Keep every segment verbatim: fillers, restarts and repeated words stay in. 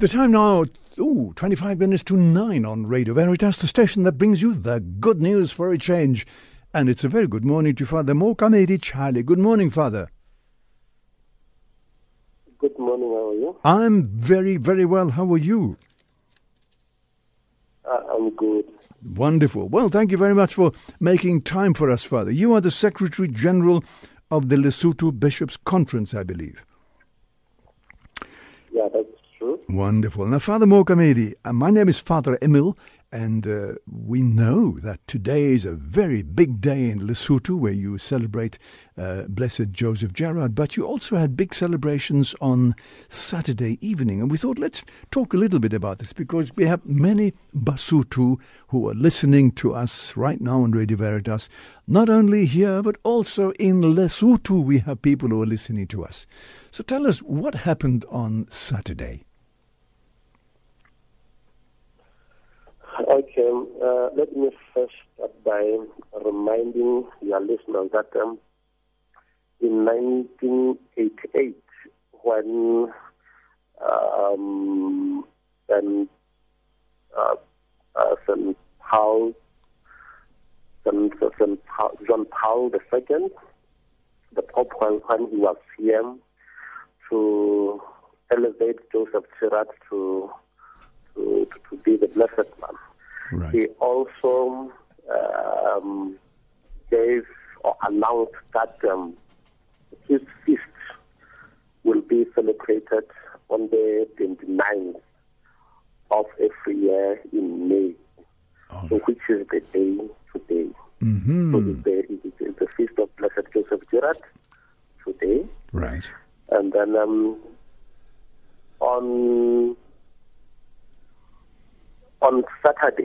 The time now, ooh, twenty-five minutes to nine on Radio Veritas, the station that brings you the good news for a change. And it's a very good morning to Father Mokamedi Charlie. Good morning, Father. Good morning, how are you? I'm very, very well. How are you? Uh, I'm good. Wonderful. Well, thank you very much for making time for us, Father. You are the Secretary General of the Lesotho Bishops' Conference, I believe. Yeah, that's true. Wonderful. Now, Father Mokamedi, uh, my name is Father Emil, and uh, we know that today is a very big day in Lesotho where you celebrate uh, Blessed Joseph Gerard, but you also had big celebrations on Saturday evening. And we thought, let's talk a little bit about this because we have many Basotho who are listening to us right now on Radio Veritas. Not only here, but also in Lesotho, we have people who are listening to us. So tell us what happened on Saturday. Okay, uh, let me first start by reminding your listeners that um, in nineteen eighty-eight, when um, then uh, uh, Saint Paul, Saint, Saint Paul, John Paul the Second, the Pope, when he was here to elevate Joseph Gerard to to, to be the Blessed One. Right. He also um, gave or announced that um, his feast will be celebrated on the twenty-ninth of every year in May, Oh. so which is the day today. Mm-hmm. So it's the, it's the feast of Blessed Joseph Gerard today. Right. And then um, on on Saturday,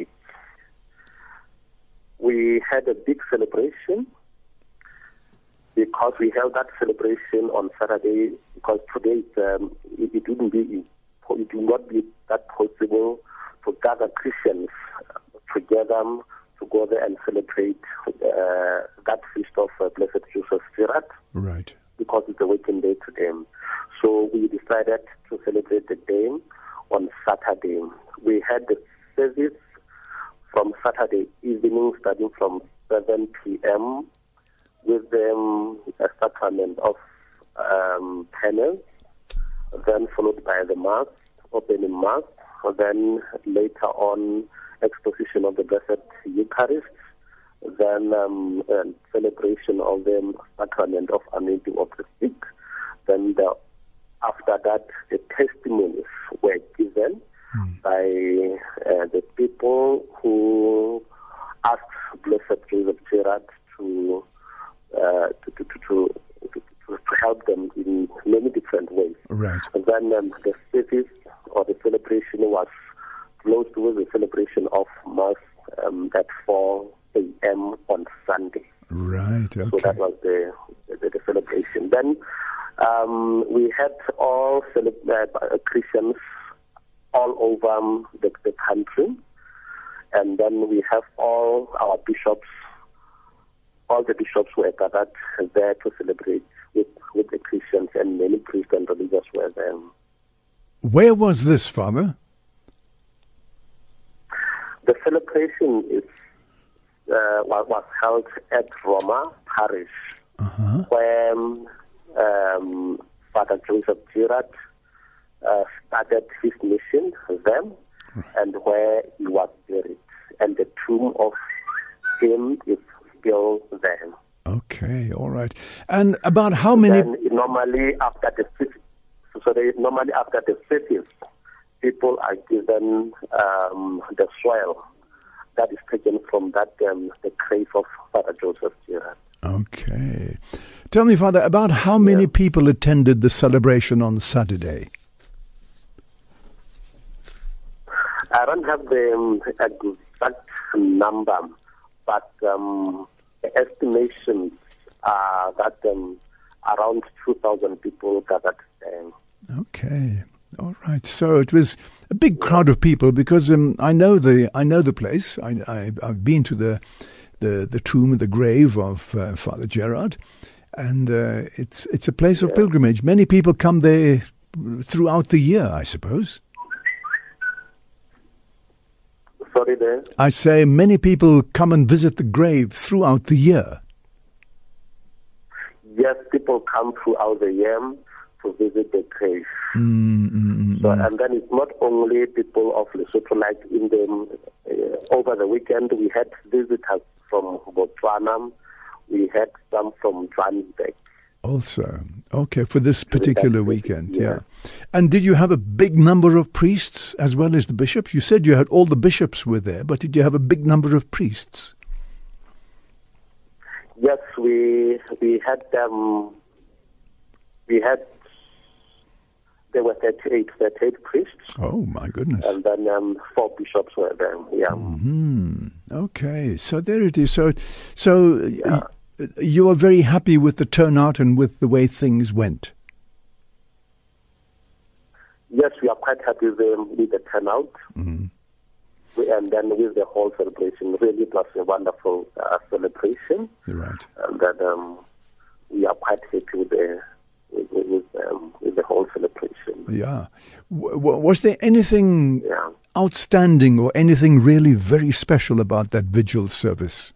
we had a big celebration because we held that celebration on Saturday because today um, it, it wouldn't be it would not be that possible to gather Christians together to go there and celebrate uh, that feast of uh, Blessed Joseph Gerard. Right. Because it's a working day to them. So we decided to celebrate the day on Saturday. We had the service from Saturday evening starting from seven p.m. with them a sacrament of um, penance, then followed by the Mass, opening Mass, then later on exposition of the Blessed Eucharist, then um, a celebration of the sacrament of anointing of the sick. Then the, after that, the testimonies were given mm. by uh, the people who asked Blessed Joseph Gerard to, uh, to, to, to, to, to, to help them in many different ways. Right. And then um, the service or the celebration was closed with the celebration of Mass um, at four a.m. on Sunday. Right, okay. So that was the, the, the celebration. Then um, we had all cele- uh, Christians all over um, the, the country. And then we have all our bishops, all the bishops were gathered there to celebrate with, with the Christians, and many priests and religious were there. Where was this, Father? The celebration is uh, was held at Roma Parish, uh-huh. where um, Father Joseph Gerard uh, started his mission there, right. and where he was buried. And the tomb of him is still there. Okay, all right. And about how many... Then normally after the so they, normally after the service, people are given um, the soil that is taken from that um, the grave of Father Joseph Gerard. Okay. Tell me, Father, about how many yeah. people attended the celebration on Saturday? I don't have the um, exact number, but um, the estimations are that um, around two thousand people gathered there. Okay. All right. So it was a big crowd of people because um, I know the I know the place. I, I I've been to the the the tomb, the grave of uh, Father Gerard, and uh, it's it's a place of yeah. pilgrimage. Many people come there throughout the year, I suppose. Sorry there. I say many people come and visit the grave throughout the year. Yes, people come throughout the year to visit the grave. Mm, mm, mm, so, mm. and then it's not only people of Lesotho, like in the, uh, over the weekend we had visitors from Botswana, we had some from Johannesburg. Also, okay, for this particular weekend, yeah. yeah. And did you have a big number of priests as well as the bishops? You said you had all the bishops were there, but did you have a big number of priests? Yes, we we had um, we had there were thirty-eight, thirty-eight priests. Oh my goodness! And then um, four bishops were there. Yeah. Mm-hmm. Okay, so there it is. So, so yeah. y- you are very happy with the turnout and with the way things went. Yes, we are quite happy with, um, with the turnout. Mm-hmm. And then with the whole celebration, really it was a wonderful uh, celebration. Right. And that um, we are quite happy with the with, with, um, with the whole celebration. Yeah. W- was there anything yeah. outstanding or anything really very special about that vigil service?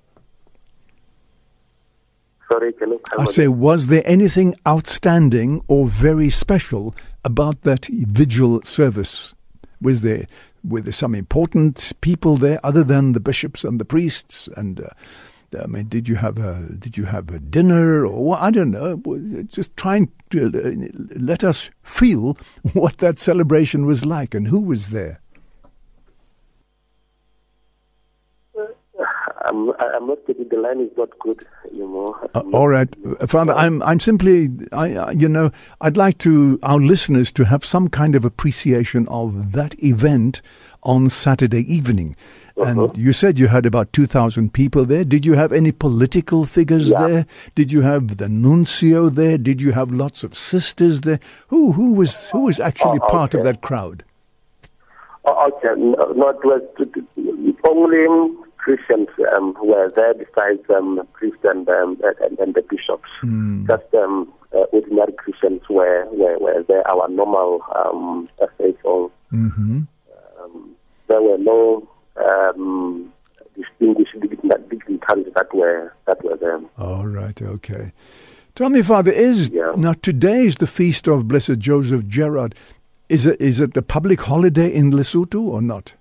Sorry, can you come I on? say, was there anything outstanding or very special about that vigil service? Was there were there some important people there other than the bishops and the priests? And uh, I mean, did you have a did you have a dinner or what? I don't know. Just trying to uh, let us feel what that celebration was like and who was there. I'm, I'm not getting, the line is not good anymore. Uh, all right, Father, I'm I'm simply, I, I you know, I'd like to our listeners to have some kind of appreciation of that event on Saturday evening. Uh-huh. And you said you had about two thousand people there. Did you have any political figures Yeah. there? Did you have the nuncio there? Did you have lots of sisters there? Who who was who was actually Oh, part of okay. that crowd? Oh, okay, no, no, it was only Christians um, were there besides um, priests and, um, and, and the bishops. Mm. Just um, uh, ordinary Christians were, were, were there, our normal um, faithful. Mm-hmm. Um, there were no um, distinguished dignitaries that were that were there. All right, okay. Tell me, Father, is Yeah. now today is the feast of Blessed Joseph Gerard. Is it is it a public holiday in Lesotho or not?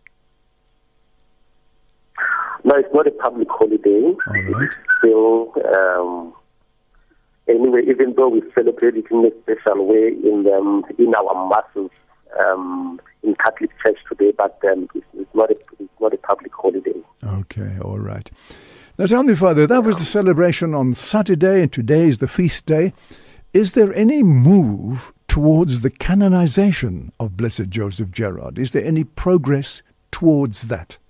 No, it's not a public holiday. All right. Still, um, anyway, even though we celebrate it in a special way in um, in our masses um, in Catholic Church today, but um, it's, it's not a it's not a public holiday. Okay, all right. Now tell me, Father, that was the celebration on Saturday, and today is the feast day. Is there any move towards the canonization of Blessed Joseph Gerard? Is there any progress towards that?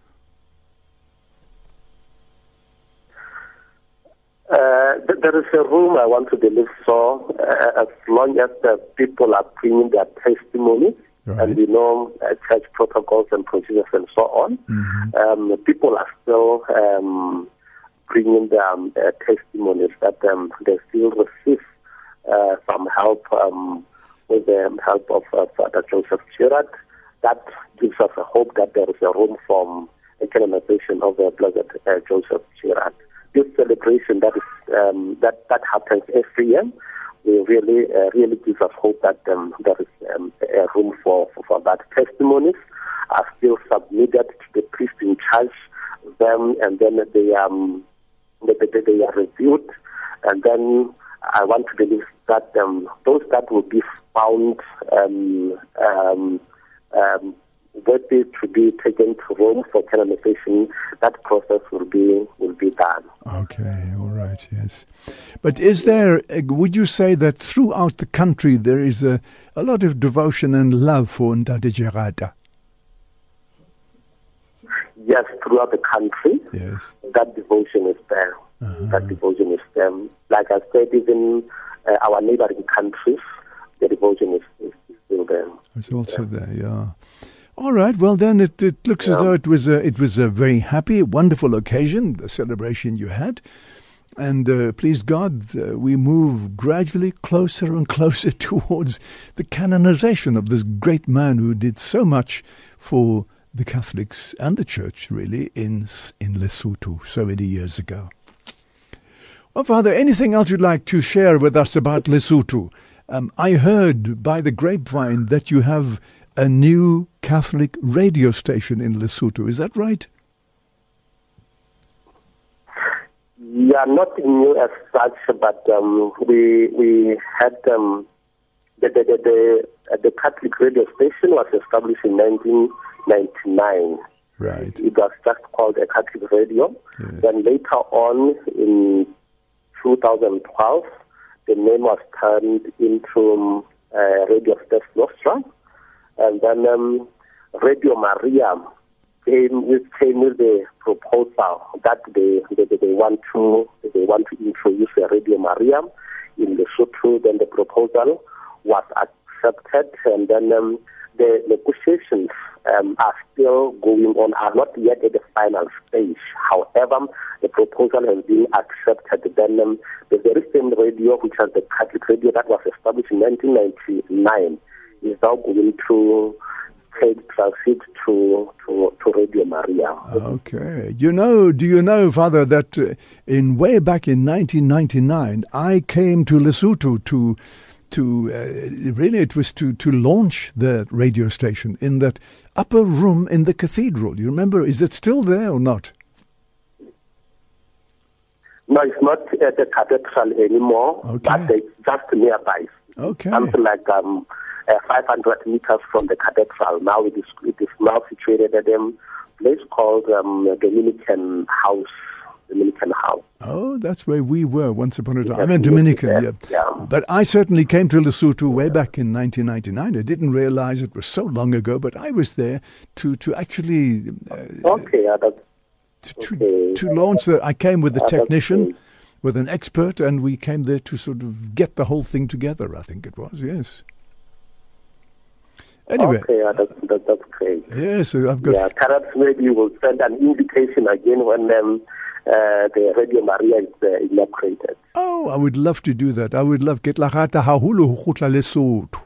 Uh, th- there is a room I want to believe so, uh, as long as the people are bringing their testimonies, Right. and we know uh, church protocols and procedures and so on. Mm-hmm. Um, people are still um, bringing their um, uh, testimonies that um, they still receive uh, some help um, with the help of uh, Father Joseph Gerard. That gives us a hope that there is a room for a canonization of the Blessed uh, Joseph Gerard. This celebration that is um, that that happens every year, we really uh, really gives us hope that um, there is um, a room for, for for that. Testimonies are still submitted to the priest in charge, them and then they um they, they, they are reviewed, and then I want to believe that um, those that will be found um, um, um, worthy to be taken to Rome for canonization, that process will be will be done. Okay, all right, yes. But is there, uh, would you say that throughout the country there is a, a lot of devotion and love for Ndade Gerada? Yes, throughout the country, Yes. that devotion is there. Uh-huh. That devotion is there. Like I said, even uh, our neighboring countries, the devotion is, is, is still there. It's also there, yeah. All right. Well, then it, it looks as Yeah. though it was a it was a very happy, wonderful occasion, the celebration you had, and uh, please God, uh, we move gradually closer and closer towards the canonization of this great man who did so much for the Catholics and the Church, really, in in Lesotho so many years ago. Well, Father, anything else you'd like to share with us about Lesotho? Um, I heard by the grapevine that you have a new Catholic radio station in Lesotho. Is that right? Yeah, not new as such, but um, we we had um, the, the, the, the, uh, the Catholic radio station was established in nineteen ninety-nine. Right. It was just called a Catholic radio. Yes. Then later on, in two thousand twelve, the name was turned into uh, Radio Stef Nostra, and then um, Radio Maria came with, came with the proposal that they, they they want to they want to introduce a Radio Maria in Lesotho. Then the proposal was accepted, and then um, the negotiations um, are still going on, are not yet at the final stage. However, the proposal has been accepted. Then um, the very same radio, which was the Catholic radio that was established in nineteen ninety-nine, is now going to take transit to, to, to Radio Maria. Okay. You know, do you know, Father, that uh, in way back in nineteen ninety-nine, I came to Lesotho to to uh, really it was to, to launch the radio station in that upper room in the cathedral. You remember? Is it still there or not? No, it's not at the cathedral anymore, Okay. but it's just nearby. Okay. Something like um, uh, five hundred meters from the cathedral. Now it is it is now situated at a place called um, Dominican House. Dominican House. Oh, that's where we were once upon a time. Yes, I'm a yes, Dominican, yes, yeah. yeah. But I certainly came to Lesotho way back in nineteen ninety-nine. I didn't realize it was so long ago, but I was there to, to actually uh, Okay, yeah, that's to, okay. to launch the. I came with a Yeah, that's technician, great. with an expert, and we came there to sort of get the whole thing together. I think it was, yes. Anyway, Okay, yeah, that's, that, that's great. yes, so I've got. Yeah, perhaps maybe you will send an invitation again when um, uh, the Radio Maria is uh, inaugurated. Oh, I would love to do that. I would love get la gata haholo ho khutla Lesotho.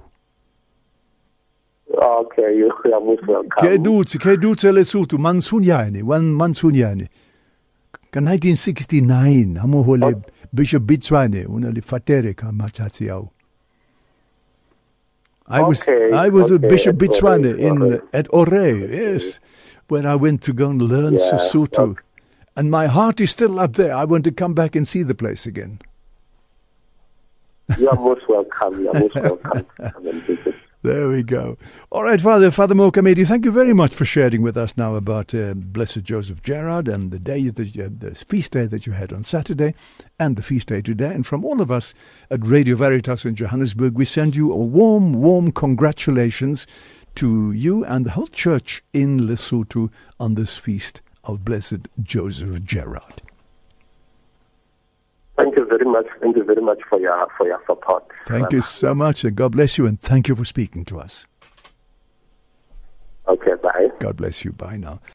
Okay, you are most welcome. Ke dutse, ke dutse Lesotho, Mansunyane, one Mansunyane. Ka nineteen sixty-nine, hamohole Bishop Bitswane, una le fatere ka matsatsi ao. I was Okay, I was with okay, Bishop at Bitswane Ore, in Ore. at Ore, yes, when I went to go and learn Yeah, Sesotho. okay. And my heart is still up there. I want to come back and see the place again. You are most welcome. You are most welcome. Come and visit. There we go. All right, Father, Father Mokamedi, thank you very much for sharing with us now about uh, Blessed Joseph Gerard and the day that you, the feast day that you had on Saturday and the feast day today. And from all of us at Radio Veritas in Johannesburg, we send you a warm, warm congratulations to you and the whole church in Lesotho on this feast of Blessed Joseph Gerard. Thank you very much. Thank you very much for your for your support. Thank Um, you so much, and God bless you, and thank you for speaking to us. Okay, bye. God bless you. Bye now.